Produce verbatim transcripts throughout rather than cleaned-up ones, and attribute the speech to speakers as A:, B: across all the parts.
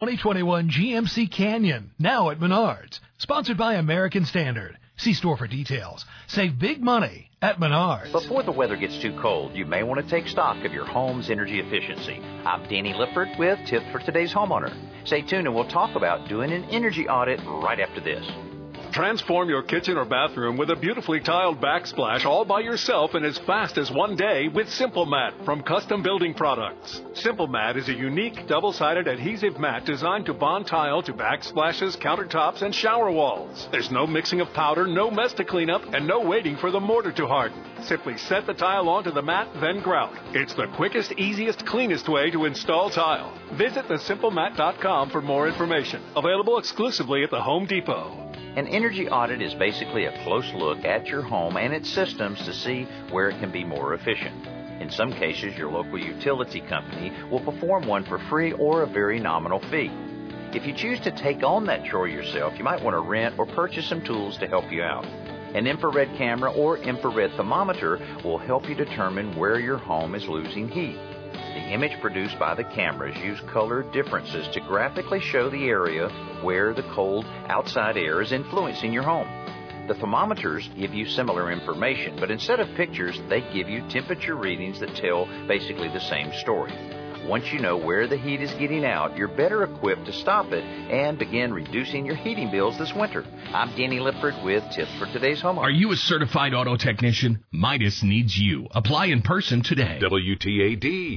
A: twenty twenty-one G M C Canyon, now at Menards. Sponsored by American Standard. See store for details. Save big money at Menards.
B: Before the weather gets too cold, you may want to take stock of your home's energy efficiency. I'm Danny Lippert with Tips for Today's Homeowner. Stay tuned and we'll talk about doing an energy audit right after this.
C: Transform your kitchen or bathroom with a beautifully tiled backsplash all by yourself in as fast as one day with Simple Mat from Custom Building Products. Simple Mat is a unique double-sided adhesive mat designed to bond tile to backsplashes, countertops, and shower walls. There's no mixing of powder, no mess to clean up, and no waiting for the mortar to harden. Simply set the tile onto the mat, then grout. It's the quickest, easiest, cleanest way to install tile. Visit the simple mat dot com for more information. Available exclusively at the Home Depot.
B: An energy audit is basically a close look at your home and its systems to see where it can be more efficient. In some cases, your local utility company will perform one for free or a very nominal fee. If you choose to take on that chore yourself, you might want to rent or purchase some tools to help you out. An infrared camera or infrared thermometer will help you determine where your home is losing heat. The image produced by the cameras use color differences to graphically show the area where the cold outside air is influencing your home. The thermometers give you similar information, but instead of pictures, they give you temperature readings that tell basically the same story. Once you know where the heat is getting out, you're better equipped to stop it and begin reducing your heating bills this winter. I'm Danny Lippert with Tips for Today's Homeowner.
D: Are you a certified auto technician? Midas needs you. Apply in person today.
C: W T A D.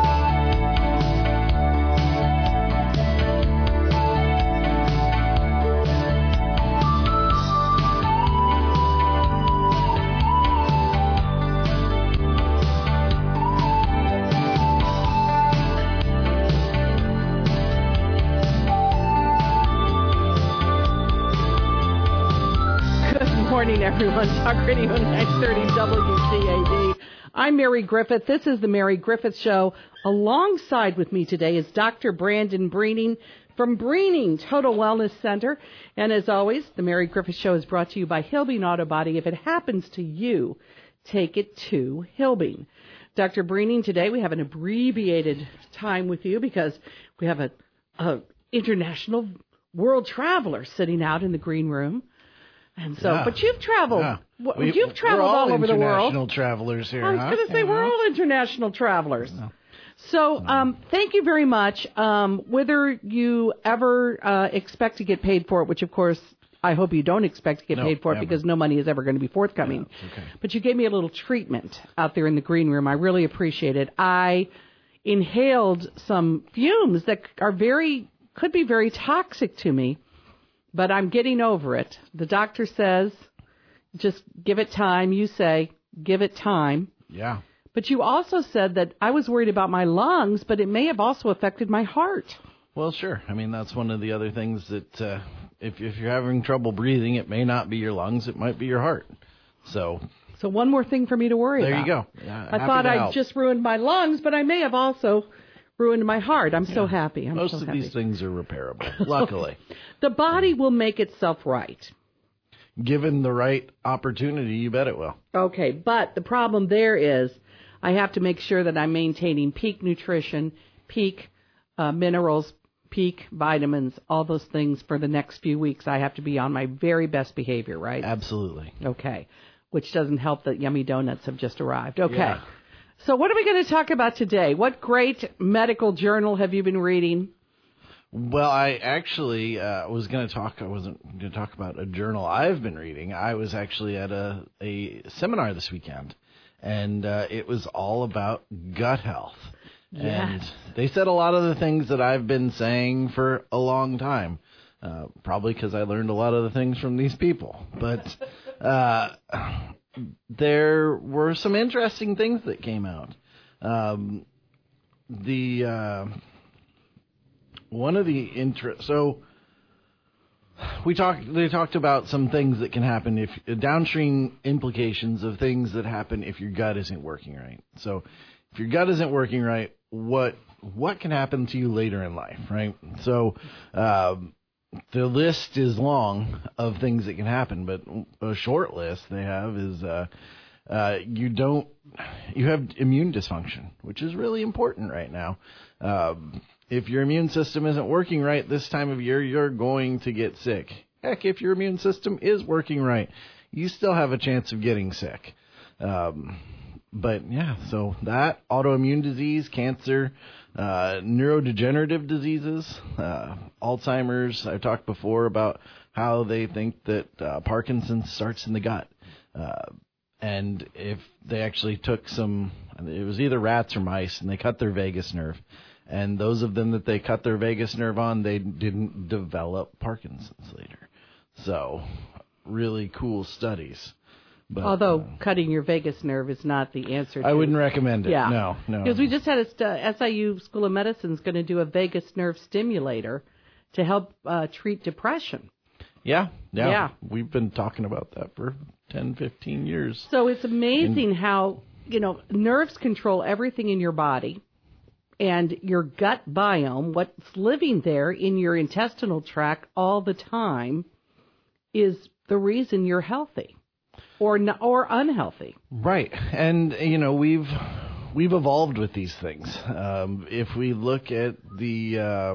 E: Good morning, everyone. Talk Radio nine thirty W T A D. I'm Mary Griffith. This is the Mary Griffith Show. Alongside with me today is Doctor Brandon Breening from Breening Total Wellness Center. And as always, the Mary Griffith Show is brought to you by Hilbing Auto Body. If it happens to you, take it to Hilbing. Doctor Breening, today we have an abbreviated time with you because we have a, a international world traveler sitting out in the green room. And so, yeah. But you've traveled. Yeah.
F: We,
E: you've traveled all, all over the world.
F: International travelers here.
E: I was
F: huh?
E: going to say
F: yeah.
E: we're all international travelers.
F: No.
E: So, um, thank you very much. Um, whether you ever uh, expect to get paid for it, which of course I hope you don't expect to get
F: no,
E: paid for it
F: never.
E: because no money is ever going to be forthcoming.
F: Yeah, okay.
E: But you gave me a little treatment out there in the green room. I really appreciate it. I inhaled some fumes that are very could be very toxic to me. But I'm getting over it. The doctor says, just give it time. You say, give it time.
F: Yeah.
E: But you also said that I was worried about my lungs, but it may have also affected my heart.
F: Well, sure. I mean, that's one of the other things that uh, if, if you're having trouble breathing, it may not be your lungs. It might be your heart. So
E: so one more thing for me to worry
F: there
E: about.
F: There you go. Yeah,
E: I thought I'd
F: help.
E: just ruined my lungs, but I may have also ruined my heart. I'm yeah. so happy. I'm
F: Most
E: so
F: of
E: happy.
F: these things are repairable, luckily.
E: The body will make itself right.
F: Given the right opportunity, you bet it will.
E: Okay, but the problem there is I have to make sure that I'm maintaining peak nutrition, peak uh, minerals, peak vitamins, all those things for the next few weeks. I have to be on my very best behavior, right?
F: Absolutely.
E: Okay, which doesn't help that yummy donuts have just arrived. Okay.
F: Yeah.
E: So what are we going to talk about today? What great medical journal have you been reading?
F: Well, I actually uh, was going to talk, I wasn't going to talk about a journal I've been reading. I was actually at a, a seminar this weekend, and uh, it was all about gut health.
E: Yes.
F: And they said a lot of the things that I've been saying for a long time, uh, probably because I learned a lot of the things from these people. But uh, there were some interesting things that came out. Um, the... Uh, One of the interest, so we talked. They talked about some things that can happen if downstream implications of things that happen if your gut isn't working right. So, if your gut isn't working right, what what can happen to you later in life, right? So, um, the list is long of things that can happen, but a short list they have is uh, uh, you don't you have immune dysfunction, which is really important right now. Um, if your immune system isn't working right this time of year, you're going to get sick. Heck, if your immune system is working right, you still have a chance of getting sick. Um, but yeah, so that, autoimmune disease, cancer, uh, neurodegenerative diseases, uh, Alzheimer's. I've talked before about how they think that uh, Parkinson's starts in the gut. Uh, and if they actually took some, it was either rats or mice, and they cut their vagus nerve. And those of them that they cut their vagus nerve on, they didn't develop Parkinson's later. So, really cool studies. But,
E: Although
F: uh,
E: cutting your vagus nerve is not the answer.
F: I
E: to,
F: wouldn't recommend it.
E: Yeah.
F: No, no.
E: Because we just had a st- S I U School of Medicine is going to do a vagus nerve stimulator to help uh, treat depression.
F: Yeah, yeah,
E: Yeah.
F: We've been talking about that for ten, fifteen years.
E: So it's amazing how, you know, nerves control everything in your body. And your gut biome, what's living there in your intestinal tract all the time, is the reason you're healthy or n- or unhealthy.
F: Right. And, you know, we've we've evolved with these things. Um, if we look at the uh,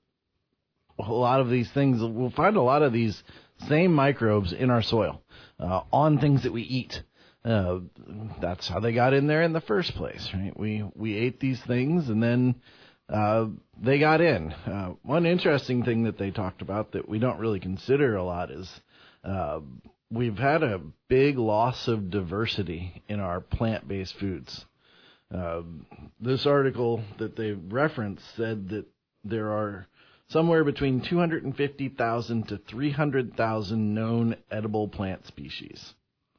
F: a lot of these things, we'll find a lot of these same microbes in our soil, uh, on things that we eat. Uh, that's how they got in there in the first place, right? We we ate these things, and then uh, they got in. Uh, one interesting thing that they talked about that we don't really consider a lot is uh, we've had a big loss of diversity in our plant-based foods. Uh, this article that they referenced said that there are somewhere between two hundred fifty thousand to three hundred thousand known edible plant species.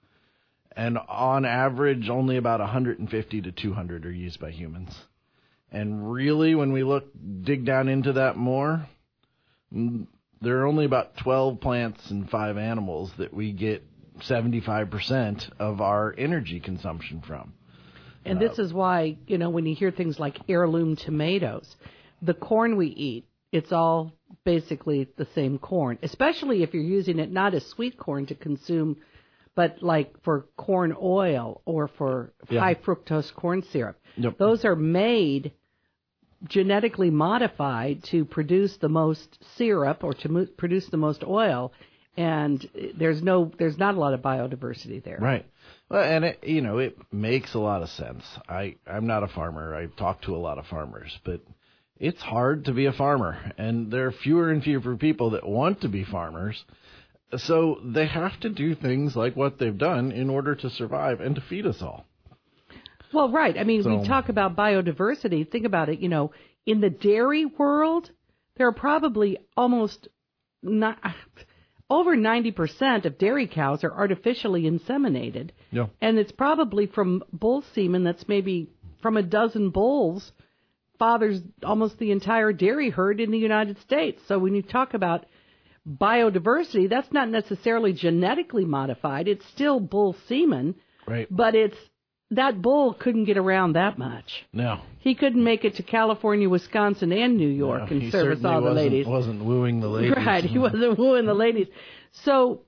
F: And on average, only about one hundred fifty to two hundred are used by humans. And really, when we look, dig down into that more, there are only about twelve plants and five animals that we get seventy-five percent of our energy consumption from.
E: And uh, this is why, you know, when you hear things like heirloom tomatoes, the corn we eat, it's all basically the same corn, especially if you're using it not as sweet corn to consume, but like for corn oil or for yeah. high fructose corn syrup.
F: Yep.
E: Those are made genetically modified to produce the most syrup or to mo- produce the most oil, and there's no, there's not a lot of biodiversity there.
F: Right. Well, and it, you know, it makes a lot of sense. I, I'm not a farmer. I talk to a lot of farmers, but it's hard to be a farmer, and there are fewer and fewer people that want to be farmers. So they have to do things like what they've done in order to survive and to feed us all.
E: Well, right. I mean,
F: so,
E: we talk about biodiversity. Think about it. You know, in the dairy world, there are probably almost not, over ninety percent of dairy cows are artificially inseminated.
F: Yeah.
E: And it's probably from bull semen that's maybe from a dozen bulls fathers almost the entire dairy herd in the United States. So when you talk about biodiversity, that's not necessarily genetically modified. It's still bull semen.
F: Right.
E: But it's that bull couldn't get around that much.
F: No.
E: He couldn't make it to California, Wisconsin, and New York
F: no,
E: and service all the
F: wasn't,
E: ladies.
F: He wasn't wooing the ladies.
E: Right. He wasn't wooing the ladies. So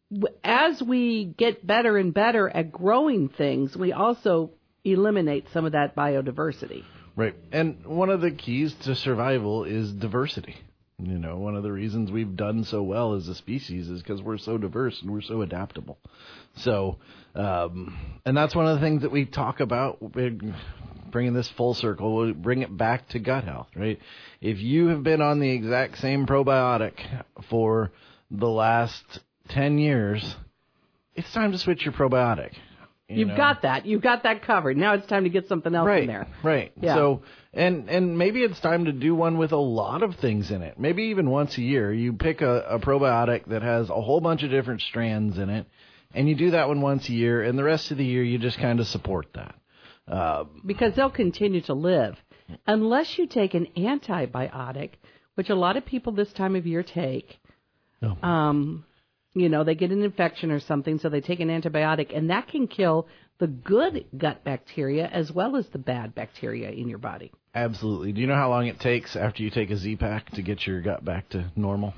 E: as we get better and better at growing things, we also eliminate some of that biodiversity.
F: Right. And one of the keys to survival is diversity. You know, one of the reasons we've done so well as a species is because we're so diverse and we're so adaptable. So, um, and that's one of the things that we talk about, bringing this full circle, we'll bring it back to gut health, right? If you have been on the exact same probiotic for the last ten years, it's time to switch your probiotic. You
E: You've
F: know?
E: got that. You've got that covered. Now it's time to get something else
F: right,
E: in there.
F: Right.
E: Yeah.
F: So, and and maybe it's time to do one with a lot of things in it. Maybe even once a year, you pick a, a probiotic that has a whole bunch of different strands in it, and you do that one once a year, and the rest of the year you just kind of support that. Uh,
E: because they'll continue to live. Unless you take an antibiotic, which a lot of people this time of year take,
F: no.
E: um, you know, they get an infection or something, so they take an antibiotic, and that can kill the good gut bacteria as well as the bad bacteria in your body.
F: Absolutely. Do you know how long it takes after you take a Z-Pak to get your gut back to normal?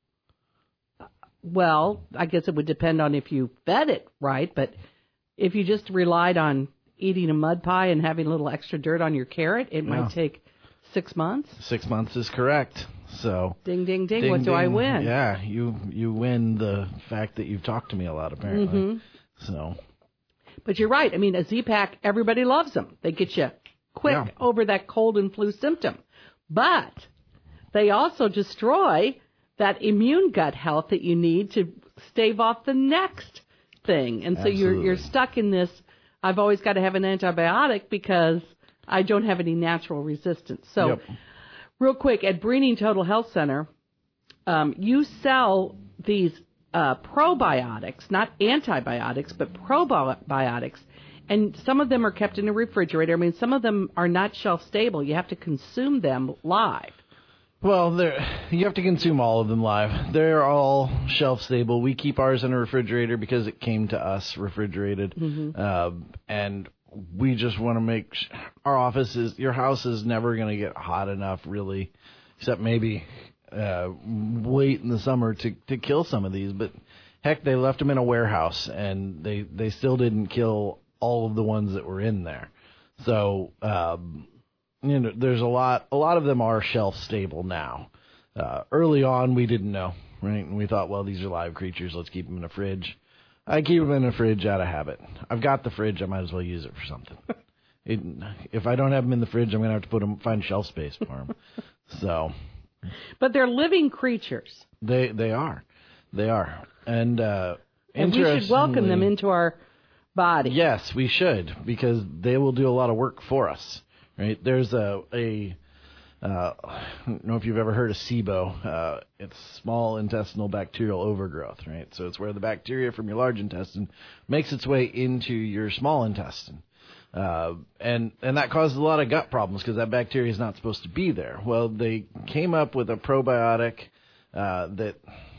E: Well, I guess it would depend on if you fed it right, but if you just relied on eating a mud pie and having a little extra dirt on your carrot, it
F: yeah.
E: might take Six months?
F: Six months is correct. So
E: Ding, ding, ding.
F: ding,
E: What do
F: ding.
E: I win?
F: Yeah, you you win the fact that you've talked to me a lot, apparently.
E: Mm-hmm.
F: So,
E: But you're right. I mean, a Z-Pack, everybody loves them. They get you quick
F: Yeah.
E: over that cold and flu symptom. But they also destroy that immune gut health that you need to stave off the next thing. And so you're
F: Absolutely.
E: you're stuck in this, I've always got to have an antibiotic because I don't have any natural resistance. So
F: Yep.
E: real quick, at Breening Total Health Center, um, you sell these uh, probiotics, not antibiotics, but probiotics. And some of them are kept in a refrigerator. I mean, some of them are not shelf stable. You have to consume them live.
F: well, they're- you have to consume all of them live. They're all shelf stable. We keep ours in a refrigerator because it came to us refrigerated,
E: Mm-hmm.
F: uh, and we just want to make sh- our office is your house is never going to get hot enough, really, except maybe uh, late in the summer to to kill some of these. But heck, they left them in a warehouse, and they they still didn't kill all of the ones that were in there. So, um, you know, there's a lot, a lot of them are shelf stable now. Uh, early on, we didn't know, right? And we thought, well, these are live creatures. Let's keep them in a fridge. I keep them in a fridge out of habit. I've got the fridge. I might as well use it for something. It, if I don't have them in the fridge, I'm going to have to put them, find shelf space for them. So
E: But they're living creatures.
F: they, they are, they are. And, uh,
E: And we should welcome them
F: interestingly-
E: into our body.
F: Yes, we should, because they will do a lot of work for us, right? There's a, a uh, I don't know if you've ever heard of SIBO. Uh, it's small intestinal bacterial overgrowth, right? So it's where the bacteria from your large intestine makes its way into your small intestine. Uh, and, and that causes a lot of gut problems because that bacteria is not supposed to be there. Well, they came up with a probiotic uh, that...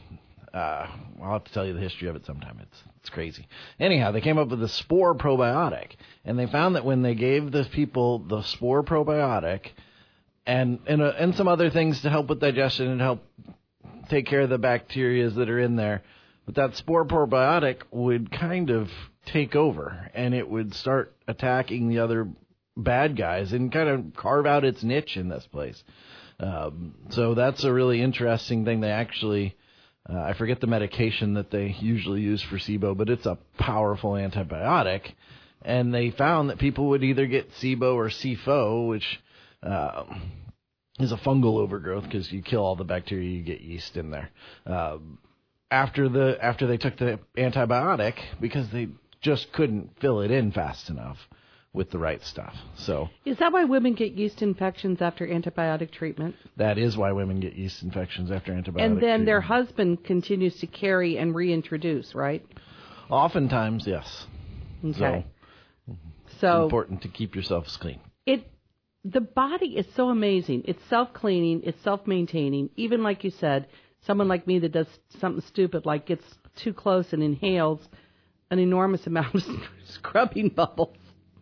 F: Uh, I'll have to tell you the history of it sometime. It's it's crazy. Anyhow, they came up with a spore probiotic, and they found that when they gave the people the spore probiotic and and, uh, and some other things to help with digestion and help take care of the bacteria that are in there, but that spore probiotic would kind of take over, and it would start attacking the other bad guys and kind of carve out its niche in this place. Um, so that's a really interesting thing. They actually... Uh, I forget the medication that they usually use for SIBO, but it's a powerful antibiotic. And they found that people would either get SIBO or C F O, which uh, is a fungal overgrowth because you kill all the bacteria, you get yeast in there. Uh, after the after they took the antibiotic, because they just couldn't fill it in fast enough with the right stuff. So
E: Is that why women get yeast infections after antibiotic treatment?
F: that is why women get yeast infections after antibiotic
E: And then their
F: treatment.
E: husband continues to carry and reintroduce, right?
F: Oftentimes, yes.
E: Okay.
F: So,
E: So
F: important to keep yourselves clean.
E: it the body is so amazing. It's self-cleaning, it's self-maintaining. Even like you said, someone like me that does something stupid like gets too close and inhales an enormous amount of scrubbing bubbles.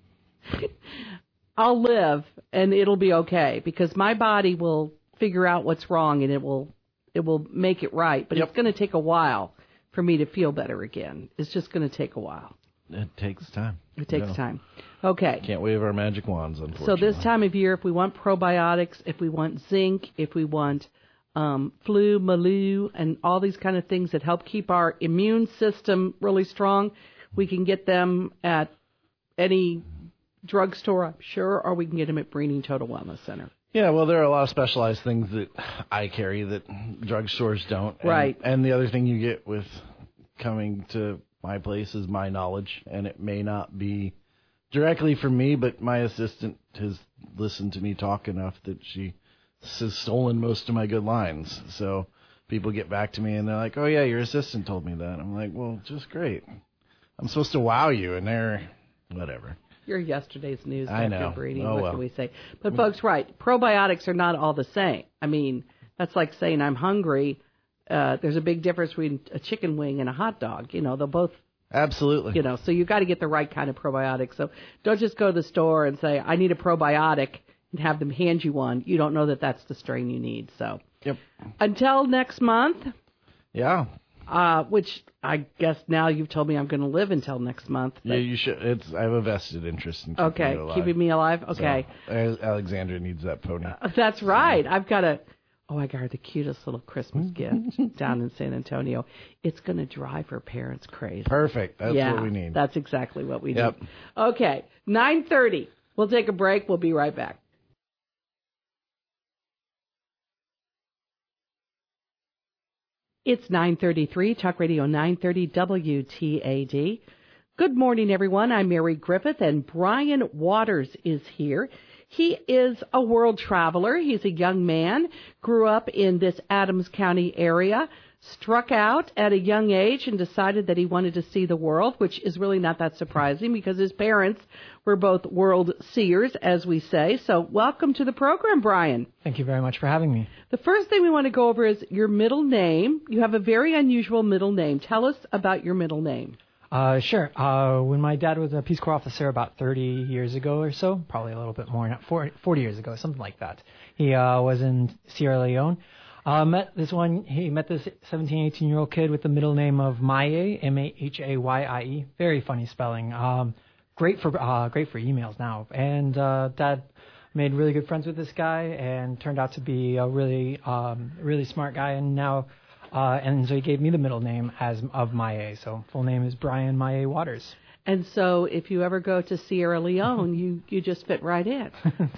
E: I'll live and it'll be okay because my body will figure out what's wrong and it will it will make it right. But
F: Yep.
E: it's going to take a while for me to feel better again. It's just going to take a while.
F: It takes time.
E: It takes
F: No.
E: time. Okay.
F: Can't wave our magic wands,
E: So
F: unfortunately.
E: this time of year, if we want probiotics, if we want zinc, if we want um, flu, malu, and all these kind of things that help keep our immune system really strong, we can get them at any drugstore, I'm sure, or we can get them at Breening Total Wellness Center.
F: Yeah, well, there are a lot of specialized things that I carry that drugstores don't. And,
E: Right.
F: And the other thing you get with coming to my place is my knowledge, and it may not be directly from me, but my assistant has listened to me talk enough that she has stolen most of my good lines. So people get back to me and they're like, "Oh yeah, your assistant told me that." I'm like, "Well, just great. I'm supposed to wow you," and they're whatever.
E: You're yesterday's news,
F: I
E: Doctor
F: know.
E: Breeding.
F: Oh,
E: what
F: well.
E: can we say? But folks, right, probiotics are not all the same. I mean, that's like saying I'm hungry. Uh, there's a big difference between a chicken wing and a hot dog. You know, they'll both,
F: Absolutely.
E: you know, so you got to get the right kind of probiotic. So don't just go to the store and say, I need a probiotic and have them hand you one. You don't know that that's the strain you need. So
F: Yep.
E: until next month,
F: Yeah.
E: uh, which I guess now you've told me I'm going to live until next month.
F: Yeah, you should. It's I have a vested interest in keeping
E: okay,
F: it alive.
E: keeping me alive. Okay,
F: so, Alexandra needs that pony.
E: Uh, that's right. I've got a. Oh, I got her the cutest little Christmas gift down in San Antonio. It's going to drive her parents crazy.
F: Perfect. That's
E: yeah,
F: what we need.
E: That's exactly what we
F: yep.
E: need. Okay, nine thirty. We'll take a break. We'll be right back. It's nine thirty-three, Talk Radio nine thirty W T A D. Good morning, everyone. I'm Mary Griffith, and Brian Waters is here. He is a world traveler. He's a young man, grew up in this Adams County area, struck out at a young age and decided that he wanted to see the world, which is really not that surprising because his parents were both world seers, as we say. So welcome to the program, Brian.
G: Thank you very much for having me.
E: The first thing we want to go over is your middle name. You have a very unusual middle name. Tell us about your middle name.
G: Uh, sure. Uh, when my dad was a Peace Corps officer about thirty years ago or so, probably a little bit more, not forty years ago, something like that. He uh, was in Sierra Leone. Uh, met this one. He met this seventeen, eighteen year old kid with the middle name of Maye, M A H A Y I E. Very funny spelling. Um, great for uh, great for emails now. And uh, Dad made really good friends with this guy and turned out to be a really um, really smart guy. And now. Uh, and so he gave me the middle name as of Maye. So full name is Brian Maye Waters.
E: And so if you ever go to Sierra Leone, you, you just fit right in.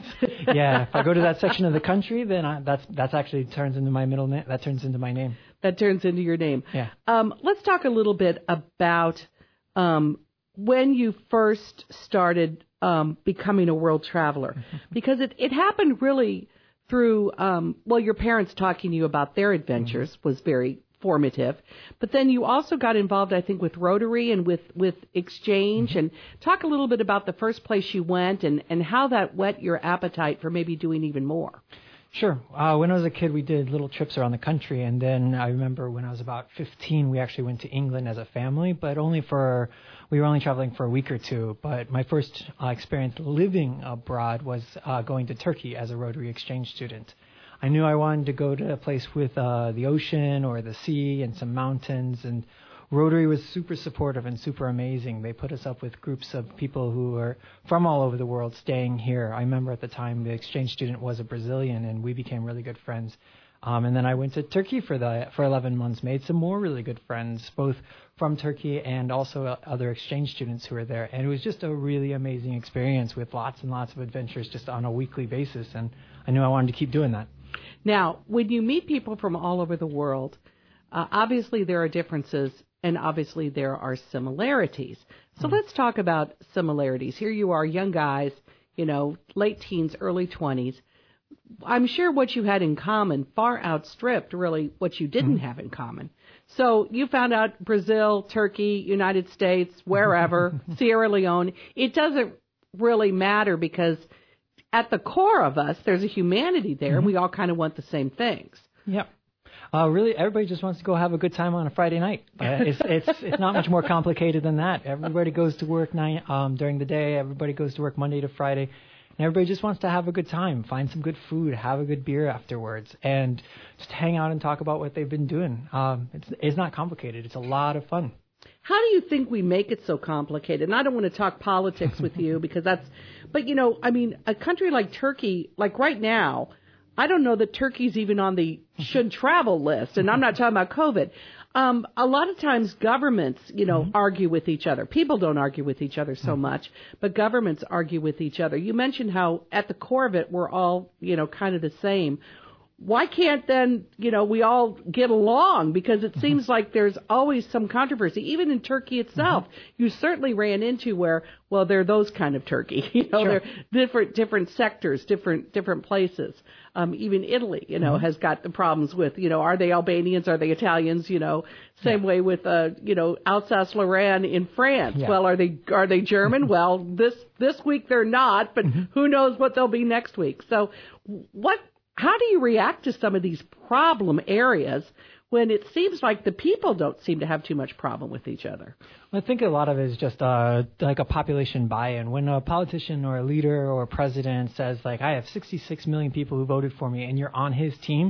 G: Yeah, if I go to that section of the country, then I, that's that's actually turns into my middle name. That turns into my name.
E: That turns into your name.
G: Yeah.
E: Um, let's talk a little bit about um, when you first started um, becoming a world traveler, because it, it happened really through, um, well, your parents talking to you about their adventures mm-hmm. was very formative. But then you also got involved, I think, with Rotary and with, with Exchange. Mm-hmm. And talk a little bit about the first place you went and, and how that whet your appetite for maybe doing even more.
G: Sure. Uh, when I was a kid, we did little trips around the country. And then I remember when I was about fifteen, we actually went to England as a family, but only for, we were only traveling for a week or two. But my first uh, experience living abroad was uh, going to Turkey as a Rotary Exchange student. I knew I wanted to go to a place with uh, the ocean or the sea and some mountains, and Rotary was super supportive and super amazing. They put us up with groups of people who were from all over the world staying here. I remember at the time the exchange student was a Brazilian, and we became really good friends. Um, and then I went to Turkey for the for eleven months, made some more really good friends, both from Turkey and also other exchange students who were there. And it was just a really amazing experience with lots and lots of adventures just on a weekly basis. And I knew I wanted to keep doing that.
E: Now, when you meet people from all over the world, uh, obviously there are differences and obviously there are similarities. So mm-hmm. let's talk about similarities. Here you are, young guys, you know, late teens, early twenties. I'm sure what you had in common far outstripped really what you didn't mm-hmm. have in common. So you found out Brazil, Turkey, United States, wherever, Sierra Leone. It doesn't really matter because at the core of us, there's a humanity there, mm-hmm. and we all kind of want the same things.
G: Yep. Uh, really, everybody just wants to go have a good time on a Friday night. Uh, it's it's it's not much more complicated than that. Everybody goes to work night um, during the day. Everybody goes to work Monday to Friday, and everybody just wants to have a good time, find some good food, have a good beer afterwards, and just hang out and talk about what they've been doing. Um, it's it's not complicated. It's a lot of fun.
E: How do you think we make it so complicated? And I don't want to talk politics with you because that's, but you know, I mean, a country like Turkey, like right now, I don't know that Turkey's even on the should travel list, and I'm not talking about COVID. Um, a lot of times governments, you know, mm-hmm. argue with each other. People don't argue with each other so mm-hmm. much, but governments argue with each other. You mentioned how at the core of it, we're all, you know, kind of the same. Why can't then, you know, we all get along? Because it seems mm-hmm. like there's always some controversy. Even in Turkey itself, mm-hmm. you certainly ran into where, well, they're those kind of Turkey. You know,
G: sure.
E: they're different different sectors, different different places. Um, even Italy, you know, mm-hmm. has got the problems with, you know, are they Albanians? Are they Italians? You know, same yeah. way with, uh, you know, Alsace-Lorraine in France. Yeah. Well, are they are they German? Well, this this week they're not, but mm-hmm. who knows what they'll be next week? So, what? How do you react to some of these problem areas when it seems like the people don't seem to have too much problem with each other?
G: I think a lot of it is just uh, like a population buy-in. When a politician or a leader or a president says, like, I have sixty-six million people who voted for me and you're on his team,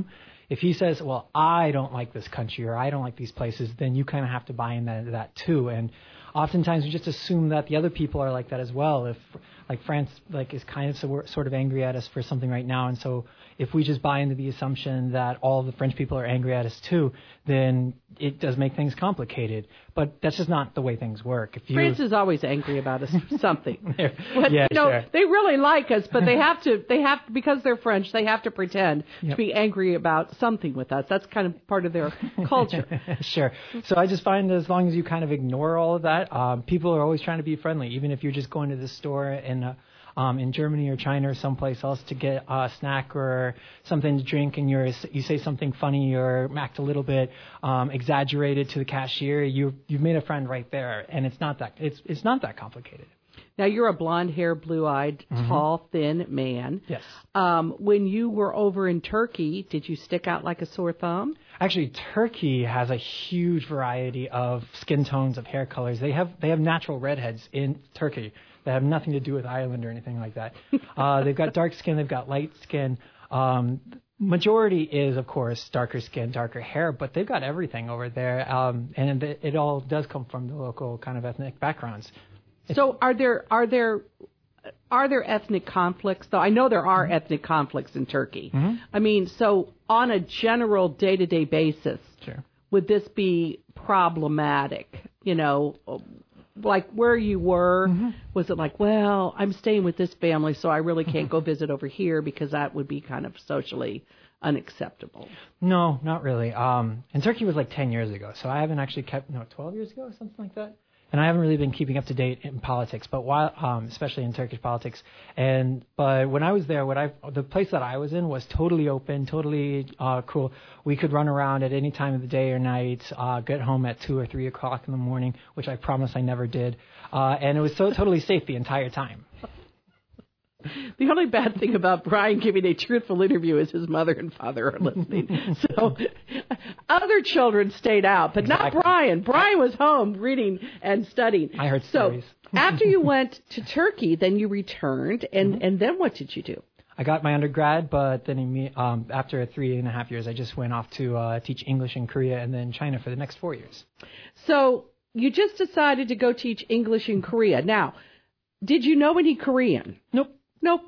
G: if he says, well, I don't like this country or I don't like these places, then you kind of have to buy into that, that too. And oftentimes we just assume that the other people are like that as well. If like France like is kind of so, sort of angry at us for something right now, and so if we just buy into the assumption that all the French people are angry at us too, then it does make things complicated. But that's just not the way things work. If you,
E: France is always angry about us for something. But,
G: yeah,
E: you know,
G: sure.
E: they really like us, but they have to, they have because they're French, they have to pretend
G: Yep.
E: to be angry about something with us. That's kind of part of their culture.
G: Sure. So I just find that as long as you kind of ignore all of that, um, people are always trying to be friendly, even if you're just going to the store in uh, um, in Germany or China or someplace else to get a snack or something to drink, and you're you say something funny or act a little bit um, exaggerated to the cashier, you you've made a friend right there, and it's not that it's it's not that complicated.
E: Now, you're a blonde-haired, blue-eyed,
G: Mm-hmm.
E: tall, thin man.
G: Yes.
E: Um, when you were over in Turkey, did you stick out like a sore thumb?
G: Actually, Turkey has a huge variety of skin tones, of hair colors. They have they have natural redheads in Turkey that have nothing to do with Ireland or anything like that. uh, they've got dark skin, they've got light skin. Um, majority is, of course, darker skin, darker hair, but they've got everything over there, um, and it, it all does come from the local kind of ethnic backgrounds.
E: So, are there are there are there ethnic conflicts? Though I know there are mm-hmm. ethnic conflicts in Turkey.
G: Mm-hmm.
E: I mean, so on a general day-to-day basis,
G: sure.
E: would this be problematic? You know, like where you were, mm-hmm. was it like, well, I'm staying with this family, so I really can't go visit over here because that would be kind of socially unacceptable?
G: No, not really. Um, and Turkey was like ten years ago, so I haven't actually kept, no, twelve years ago or something like that. And I haven't really been keeping up to date in politics, but while, um, especially in Turkish politics. And but when I was there, what I the place that I was in was totally open, totally uh, cool. We could run around at any time of the day or night, uh, get home at two or three o'clock in the morning, which I promise I never did. Uh, and it was so totally safe the entire time.
E: The only bad thing about Brian giving a truthful interview is his mother and father are listening. So other children stayed out, but
G: exactly.
E: not Brian. Brian was home reading and studying.
G: I heard
E: so
G: stories.
E: After you went to Turkey, then you returned, and, mm-hmm. and then what did you do?
G: I got my undergrad, but then um, after three and a half years, I just went off to uh, teach English in Korea and then China for the next four years. So
E: you just decided to go teach English in Korea. Now, did you know any Korean?
G: Nope.
E: Nope.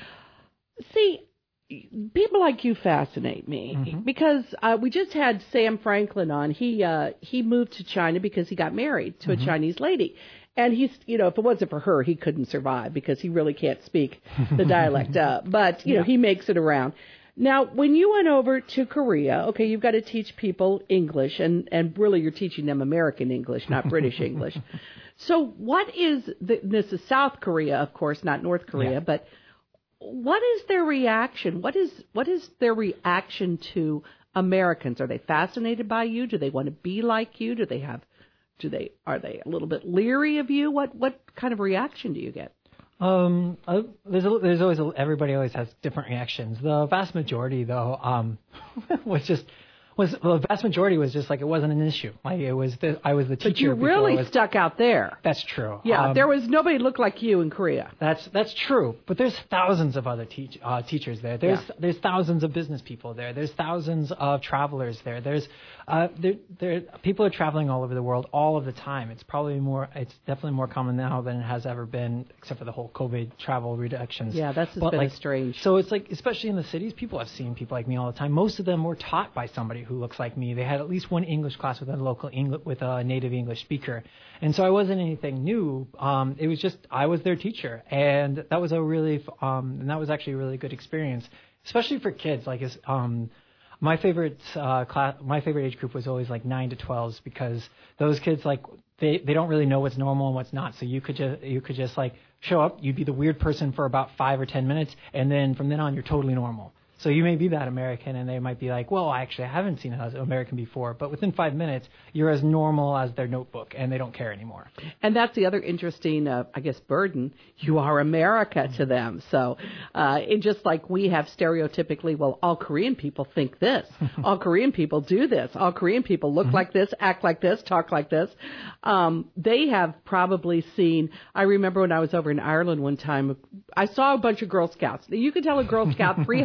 E: See, people like you fascinate me mm-hmm. because uh, we just had Sam Franklin on. He uh, he moved to China because he got married to mm-hmm. a Chinese lady. And he's, you know, if it wasn't for her, he couldn't survive because he really can't speak the dialect. Uh, but, you yeah. know, he makes it around. Now, when you went over to Korea, okay, you've got to teach people English, and, and really you're teaching them American English, not British English. So what is, the, this is South Korea, of course, not North Korea, yeah. but what is their reaction? What is what is their reaction to Americans? Are they fascinated by you? Do they want to be like you? Do they have, do they, are they a little bit leery of you? What, what kind of reaction do you get?
G: Um, uh, there's a, there's always a, everybody always has different reactions. The vast majority, though, um, was just was well, the vast majority was just like it wasn't an issue. Like it was the, I was the teacher.
E: But you really
G: was,
E: stuck out there.
G: That's true.
E: Yeah,
G: um,
E: there was nobody looked like you in Korea.
G: That's that's true. But there's thousands of other teach, uh, teachers there. There's
E: yeah.
G: there's thousands of business people there. There's thousands of travelers there. There's uh, there, there people are traveling all over the world all of the time. It's probably more. It's definitely more common now than it has ever been, except for the whole COVID travel reductions.
E: Yeah, that's
G: but
E: been
G: like,
E: strange.
G: So it's like, especially in the cities, people have seen people like me all the time. Most of them were taught by somebody who looks like me. They had at least one English class with a local English, with a native English speaker, and so I wasn't anything new. Um, it was just I was their teacher, and that was a really um, and that was actually a really good experience, especially for kids. Like, is um, my favorite uh, class, my favorite age group was always like nine to twelves because those kids like they, they don't really know what's normal and what's not. So you could just you could just like show up, you'd be the weird person for about five or ten minutes, and then from then on you're totally normal. So you may be that American, and they might be like, well, actually, I haven't seen an American before. But within five minutes, you're as normal as their notebook, and they don't care anymore.
E: And that's the other interesting, uh, I guess, burden. You are America to them. So uh, it just like we have stereotypically, well, all Korean people think this. All Korean people do this. All Korean people look mm-hmm. like this, act like this, talk like this. Um, they have probably seen, I remember when I was over in Ireland one time, I saw a bunch of Girl Scouts. You could tell a Girl Scout three hundred miles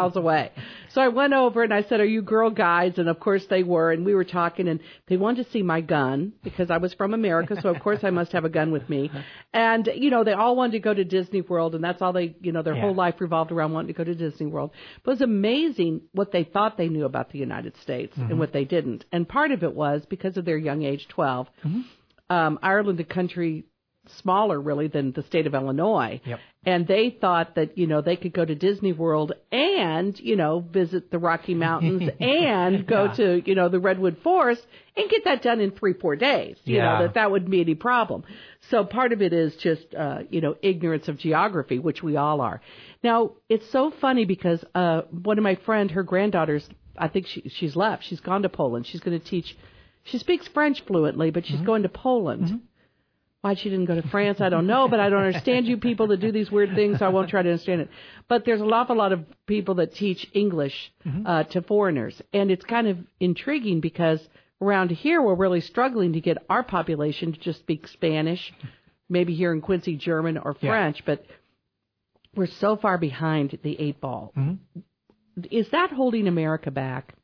E: miles away. So I went over and I said, are you Girl Guides? And of course they were. And we were talking and they wanted to see my gun because I was from America. So of course I must have a gun with me. And, you know, they all wanted to go to Disney World. And that's all they, you know, their yeah. whole life revolved around wanting to go to Disney World. But it was amazing what they thought they knew about the United States mm-hmm. and what they didn't. And part of it was because of their young age, twelve. Mm-hmm. Um, Ireland, a country smaller really than the state of Illinois.
G: Yep.
E: And they thought that, you know, they could go to Disney World and, you know, visit the Rocky Mountains and go yeah. to, you know, the Redwood Forest and get that done in three, four days. You
G: yeah.
E: know, that that wouldn't be any problem. So part of it is just, uh, you know, ignorance of geography, which we all are. Now, it's so funny because uh, one of my friend, her granddaughters, I think she, she's left. She's gone to Poland. She's going to teach. She speaks French fluently, but she's mm-hmm. going to Poland. Mm-hmm. Why she didn't go to France, I don't know, but I don't understand you people that do these weird things, so I won't try to understand it. But there's an awful lot of people that teach English mm-hmm. uh, to foreigners, and it's kind of intriguing because around here we're really struggling to get our population to just speak Spanish, maybe here in Quincy German or French, yeah. but we're so far behind the eight ball. Mm-hmm. Is that holding America back?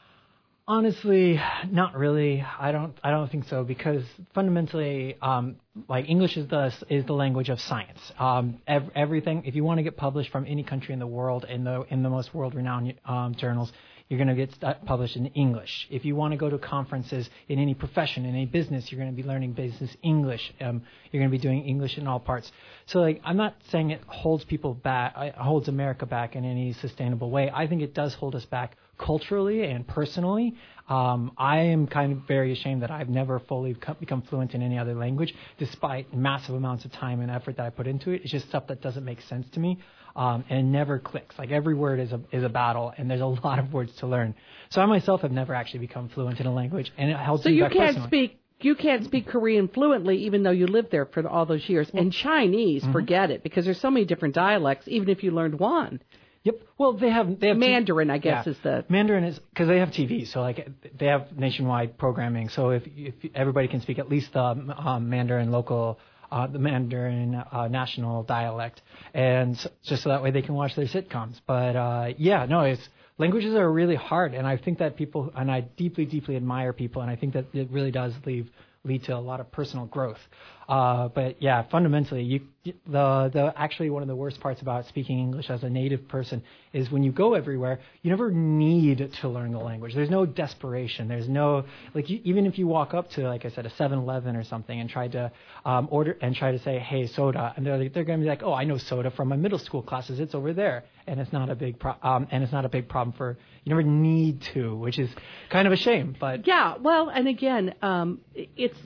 G: Honestly, not really. I don't. I don't think so because fundamentally, um, like English is the is the language of science. Um, ev- everything. If you want to get published from any country in the world in the in the most world-renowned um, journals, you're going to get st- published in English. If you want to go to conferences in any profession, in any business, you're going to be learning business English. Um, you're going to be doing English in all parts. So, like, I'm not saying it holds people back, it holds America back in any sustainable way. I think it does hold us back culturally and personally. Um, I am kind of very ashamed that I've never fully co- become fluent in any other language, despite massive amounts of time and effort that I put into it. It's just stuff that doesn't make sense to me, um, and it never clicks. Like every word is a is a battle, and there's a lot of words to learn. So I myself have never actually become fluent in a language, and it helps
E: so
G: me
E: you
G: back
E: can't
G: personally.
E: speak. You can't speak Korean fluently, even though you lived there for all those years. And Chinese, mm-hmm. forget it, because there's so many different dialects, even if you learned one.
G: Yep. Well, they have they have
E: Mandarin, I guess,
G: yeah.
E: is the
G: Mandarin is because they have T V, so like they have nationwide programming. So if if everybody can speak at least the um, Mandarin local, uh, the Mandarin uh, national dialect, and so, just so that way they can watch their sitcoms. But uh, yeah, no, it's languages are really hard, and I think that people, and I deeply, deeply admire people, and I think that it really does leave. lead to a lot of personal growth. Uh, but yeah, fundamentally, you, the the actually one of the worst parts about speaking English as a native person is when you go everywhere, you never need to learn the language. There's no desperation. There's no, like, you, even if you walk up to, like I said, a seven eleven or something and try to um, order and try to say, hey, soda, and they're they're going to be like, oh, I know soda from my middle school classes. It's over there, and it's not a big pro- um, and it's not a big problem for. You never need to, which is kind of a shame. But
E: yeah, well, and again, um, it's.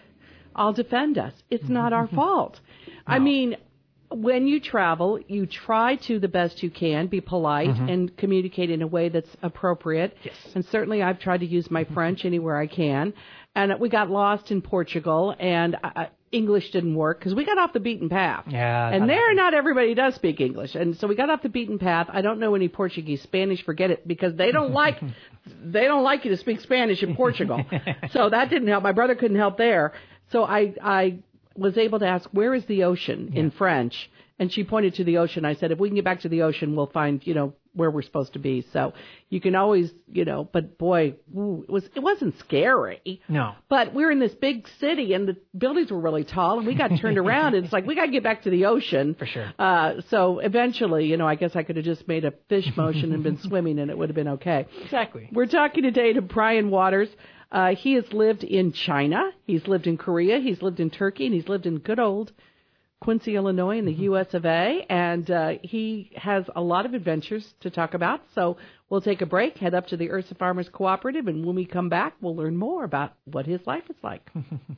E: I'll defend us. It's not our fault. No. I mean, when you travel, you try to the best you can be polite mm-hmm. and communicate in a way that's appropriate.
G: Yes.
E: And certainly I've tried to use my French anywhere I can. And we got lost in Portugal, and uh, English didn't work because we got off the beaten path.
G: Yeah.
E: And there, happens. Not everybody does speak English. And so we got off the beaten path. I don't know any Portuguese, Spanish, forget it, because they don't like they don't like you to speak Spanish in Portugal. So that didn't help. My brother couldn't help there. So I, I was able to ask, where is the ocean yeah. in French? And she pointed to the ocean. I said, if we can get back to the ocean, we'll find, you know, where we're supposed to be. So you can always, you know, but boy, ooh, it was, it wasn't scary.
G: No.
E: But we're in this big city and the buildings were really tall and we got turned around and it's like, we got to get back to the ocean.
G: For sure.
E: Uh, so eventually, you know, I guess I could have just made a fish motion and been swimming and it would have been okay.
G: Exactly.
E: We're talking today to Brian Waters. Uh, he has lived in China, he's lived in Korea, he's lived in Turkey, and he's lived in good old Quincy, Illinois, in the mm-hmm. U S of A. And uh, he has a lot of adventures to talk about. So we'll take a break, head up to the Ursa Farmers Cooperative, and when we come back, we'll learn more about what his life is like.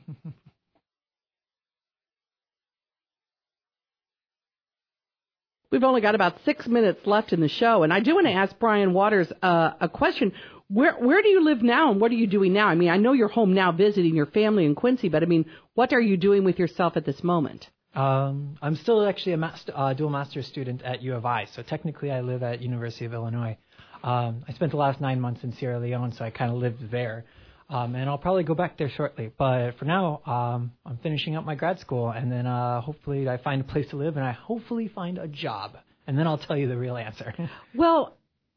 E: We've only got about six minutes left in the show, and I do want to ask Brian Waters uh, a question. Where where do you live now, and what are you doing now? I mean, I know you're home now visiting your family in Quincy, but I mean, what are you doing with yourself at this moment?
G: Um, I'm still actually a master, uh, dual master's student at U of I, so technically I live at University of Illinois. Um, I spent the last nine months in Sierra Leone, so I kind of lived there. Um, and I'll probably go back there shortly. But for now, um, I'm finishing up my grad school, and then uh, hopefully I find a place to live, and I hopefully find a job. And then I'll tell you the real answer.
E: Well,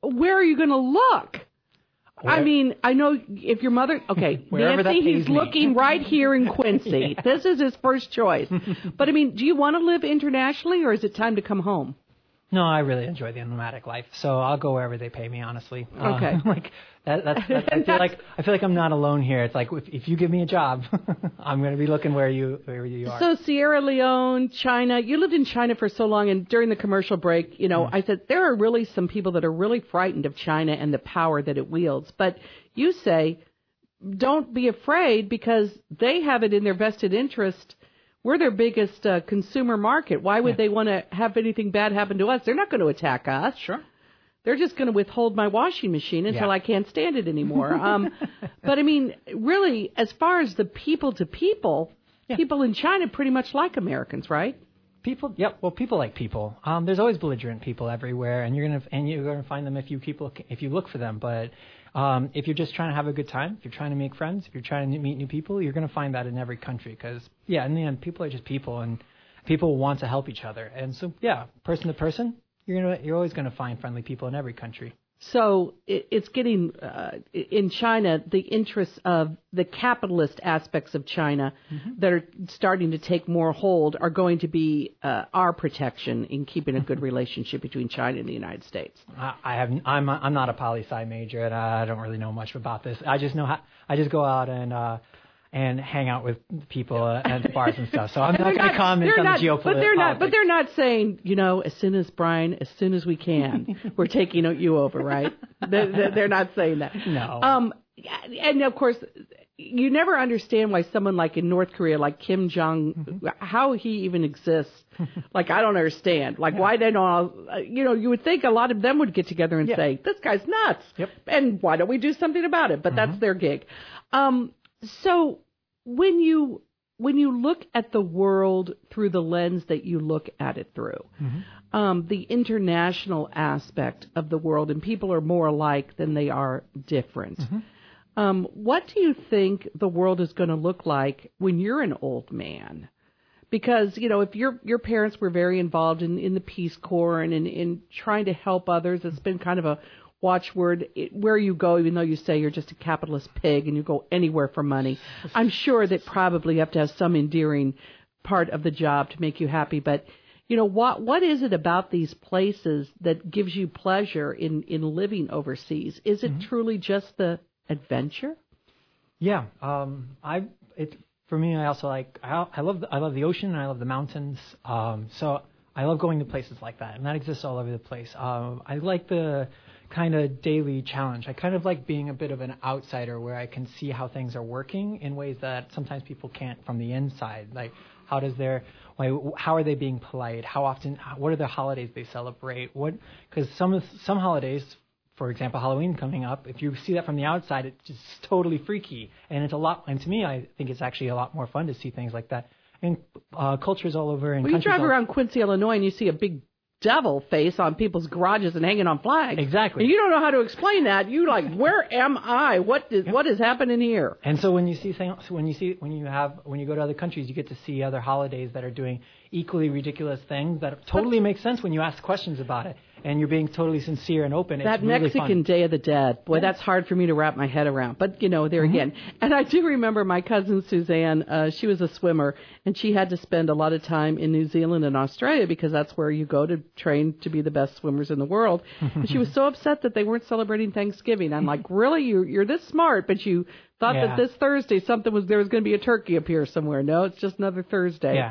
E: where are you going to look? Where? I mean, I know if your mother, okay, Nancy, he's me. looking right here in Quincy. Yeah. This is his first choice. But I mean, do you want to live internationally, or is it time to come home?
G: No, I really enjoy the nomadic life, so I'll go wherever they pay me. Honestly,
E: okay.
G: Uh, like that, that's, that's, I feel like I feel like I'm not alone here. It's like if, if you give me a job, I'm going to be looking where you where you are.
E: So Sierra Leone, China. You lived in China for so long, and during the commercial break, you know, mm. I said there are really some people that are really frightened of China and the power that it wields. But you say, don't be afraid because they have it in their vested interest. We're their biggest uh, consumer market. Why would yeah. they want to have anything bad happen to us? They're not going to attack us.
G: Sure.
E: They're just going to withhold my washing machine until yeah. I can't stand it anymore. Um, but, I mean, really, as far as the people to people, yeah. people in China pretty much like Americans, right?
G: People, yep. Well, people like people. Um, there's always belligerent people everywhere, and you're gonna and you're gonna find them if you people if you look for them. But um, if you're just trying to have a good time, if you're trying to make friends, if you're trying to meet new people, you're gonna find that in every country. Because yeah, in the end, people are just people, and people want to help each other. And so yeah, person to person, you're gonna you're always gonna find friendly people in every country.
E: So it, it's getting, uh, in China, the interests of the capitalist aspects of China mm-hmm. that are starting to take more hold are going to be uh, our protection in keeping a good relationship between China and the United States.
G: I, I have, I'm, I'm not a poli-sci major, and I don't really know much about this. I just know how, I just go out and uh, and hang out with people uh, at bars and stuff. So I'm not going to comment on
E: not,
G: the geopolitics.
E: But they're not. But they're not saying, you know, as soon as Brian, as soon as we can, we're taking you over, right? they're, they're not saying that.
G: No.
E: Um, and of course, you never understand why someone like in North Korea, like Kim Jong, mm-hmm. how he even exists. Like I don't understand. Like yeah. why they don't? You know, you would think a lot of them would get together and yeah. say, "This guy's nuts,"
G: yep.
E: and why don't we do something about it? But mm-hmm. that's their gig. Um, so. When you when you look at the world through the lens that you look at it through, mm-hmm. um, the international aspect of the world, and people are more alike than they are different. Mm-hmm. Um, what do you think the world is going to look like when you're an old man? Because, you know, if your your parents were very involved in, in the Peace Corps and in, in trying to help others, it's been kind of a watchword where you go, even though you say you're just a capitalist pig and you go anywhere for money. I'm sure that probably you have to have some endearing part of the job to make you happy. But, you know, what what is it about these places that gives you pleasure in, in living overseas? Is it mm-hmm. truly just the adventure?
G: Yeah. Um, I it for me, I also like, I, I love the, I love the ocean and I love the mountains. Um, so I love going to places like that, and that exists all over the place. Um, I like the kind of daily challenge. I kind of like being a bit of an outsider where I can see how things are working in ways that sometimes people can't from the inside. Like, how does their, how are they being polite? How often, what are the holidays they celebrate? What, because some of, some holidays, for example, Halloween coming up, if you see that from the outside, it's just totally freaky. And it's a lot, and to me, I think it's actually a lot more fun to see things like that. And uh, cultures all over. And
E: well, you drive around Quincy, Illinois, and you see a big devil face on people's garages and hanging on flags.
G: Exactly.
E: And you don't know how to explain that. You like, where am I? What is, yep. what is happening here?
G: And so when you see things, when you see when you have when you go to other countries, you get to see other holidays that are doing equally ridiculous things that totally make sense when you ask questions about it, and you're being totally sincere and open.
E: That
G: it's really
E: Mexican
G: fun.
E: Day of the Dead, boy, yeah. that's hard for me to wrap my head around. But you know, there mm-hmm. again, and I do remember my cousin Suzanne. Uh, she was a swimmer, and she had to spend a lot of time in New Zealand and Australia because that's where you go to train to be the best swimmers in the world. And she was so upset that they weren't celebrating Thanksgiving. I'm like, really? You, you're this smart, but you thought
G: yeah.
E: that this Thursday something was there was going to be a turkey up here somewhere. No, it's just another Thursday.
G: Yeah.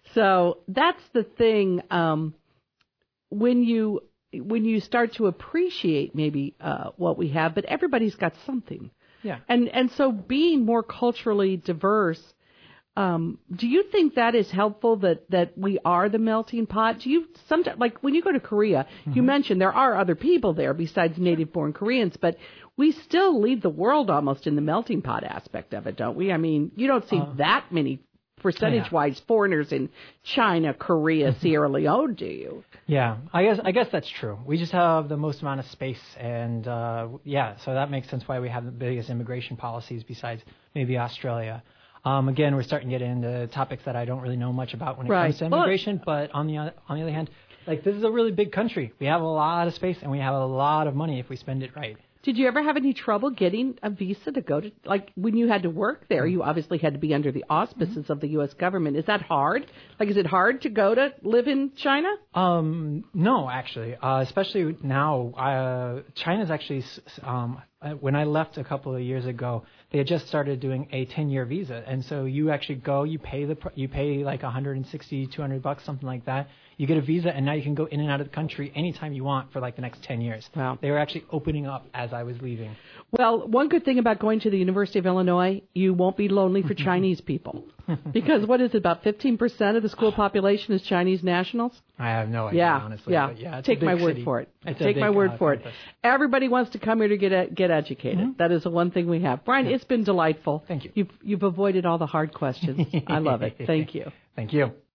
E: So that's the thing. Um, when you when you start to appreciate maybe uh, what we have, but everybody's got something.
G: Yeah.
E: And and so being more culturally diverse. Um, do you think that is helpful, that, that we are the melting pot? Do you sometimes, like when you go to Korea, mm-hmm. you mentioned there are other people there besides native-born Koreans, but we still lead the world almost in the melting pot aspect of it, don't we? I mean, you don't see uh, that many percentage-wise yeah. foreigners in China, Korea, Sierra Leone, do you?
G: Yeah, I guess I guess that's true. We just have the most amount of space, and uh, yeah, so that makes sense why we have the biggest immigration policies besides maybe Australia. Um, again, we're starting to get into topics that I don't really know much about when it
E: right.
G: comes to immigration, well, but on the on the other hand, Like, this is a really big country. We have a lot of space, and we have a lot of money if we spend it right.
E: Did you ever have any trouble getting a visa to go to, like, when you had to work there, you obviously had to be under the auspices of the U S government. Is that hard? Like, is it hard to go to live in China?
G: Um, no, actually, uh, especially now, uh, China's actually, um, when I left a couple of years ago, they had just started doing a ten-year visa. And so you actually go, you pay the, you pay like one hundred sixty, two hundred bucks, something like that. You get a visa, and now you can go in and out of the country anytime you want for like the next ten years.
E: Wow.
G: They were actually opening up as I was leaving.
E: Well, one good thing about going to the University of Illinois, you won't be lonely for Chinese people. Because what is it, about fifteen percent of the school population is Chinese nationals?
G: I have no idea,
E: yeah,
G: honestly.
E: Yeah,
G: but yeah. It's
E: Take
G: a
E: my
G: big
E: word
G: city.
E: for it.
G: It's a
E: Take
G: big,
E: my word
G: uh,
E: for
G: campus.
E: it. Everybody wants to come here to get a, get educated. Mm-hmm. That is the one thing we have. Brian, yeah. It's been delightful.
G: Thank you.
E: You've, you've avoided all the hard questions. I love it. Thank you.
G: Thank you.